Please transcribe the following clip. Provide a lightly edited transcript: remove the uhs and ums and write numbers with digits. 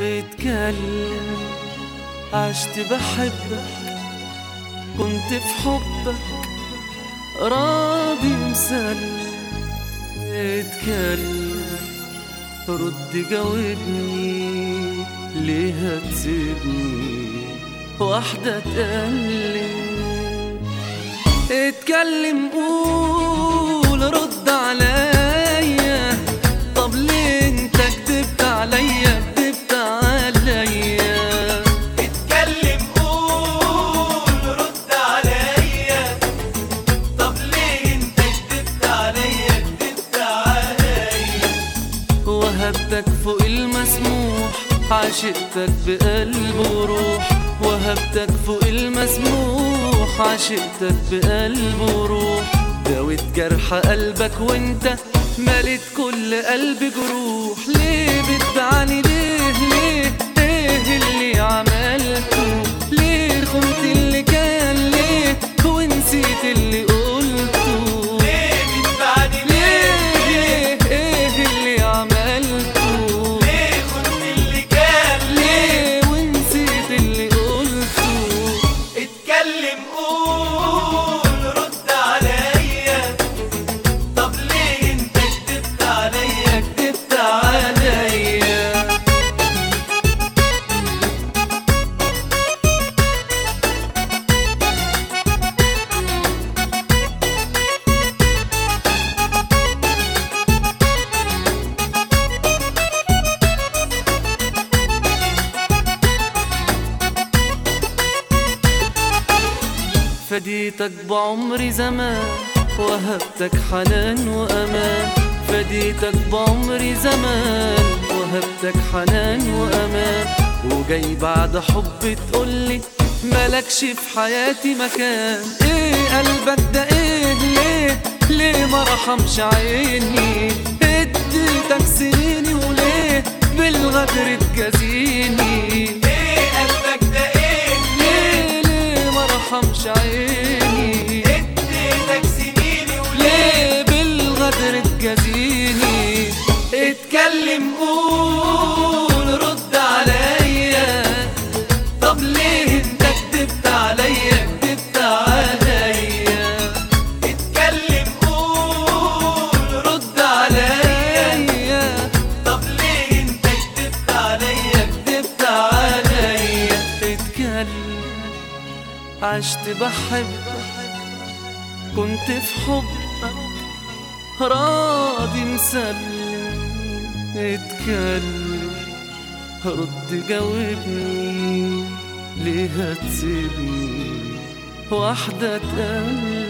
اتكلم، عشت بحبك، كنت في حبك راضي مسلم. اتكلم، رد جاوبني، ليه هتسيبني واحدة تقلم؟ اتكلم، قول، رد عليا، طب ليه انت كدبت عليا، كدبت عليا؟ اتكلم، قول، رد عليا، طب ليه انت كدبت عليا، كدبت عليا؟ وهبتك فوق المسموح، عشقتك بقلب وروح، وهبتك فوق المسموح، عشقتك بقلب وروح. داويت جرح قلبك وانت مليت كل قلبي جروح. ليه بتبعني، ليه ايه اللي عملته؟ ليه خنت اللي كان، ليه ونسيت اللي قلته؟ ليه بتبعني، ليه ايه اللي عملته؟ ليه خنت اللي كان، ليه ونسيت اللي قلته؟ اتكلم، قول، رد عليا، طب ليه انت كدبت عليا، كدبت عليا. فديتك بعمري زمان، وهبتك حنان وأمان. فديتك بعمري زمان، وهبتك حنان وأمان. وجاي بعد حب تقولي ملكش في حياتي مكان. ايه قلبك ده، ايه ليه ما رحمش عيني؟ اديتك سنيني وليه بالغدر تجازيني؟ ايه قلبك ده، ليه ما رحمش عيني؟ اديتك سنيني وليه؟ ليه بالغدر تجازيني؟ اتكلم، قول، رد عليا، طب ليه انت كدبت عليا، كدبت عليا؟ اتكلم، قول، رد عليا، طب ليه انت كدبت عليا، كدبت عليا؟ اتكلم، عشت بحبك، كنت في حبك راضي مسلم. اتكلم، رد جاوبني، ليه هتسيبني واحدة تقلم؟